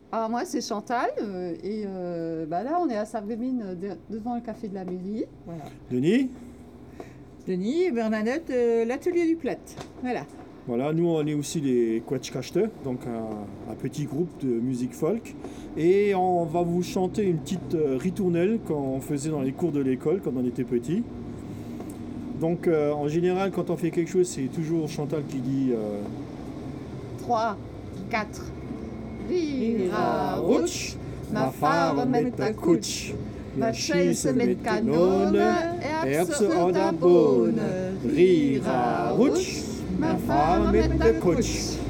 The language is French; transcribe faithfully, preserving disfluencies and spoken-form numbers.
Alors moi c'est Chantal euh, et euh, bah là on est à Sarreguemines euh, de- devant le café de la mairie. Voilà. Denis? Denis et Bernadette, euh, l'atelier du Plat. Voilà. Voilà, nous on est aussi les Quetschkachte, donc un, un petit groupe de musique folk. Et on va vous chanter une petite euh, ritournelle qu'on faisait dans les cours de l'école quand on était petit. Donc euh, en général quand on fait quelque chose c'est toujours Chantal qui dit euh, trois, quatre. Rira Rira rutsch, ma fare met ta kutsch. Ma chaise met canone, erbse oder Bohne. Rira rutsch, ma fare met ta kutsch.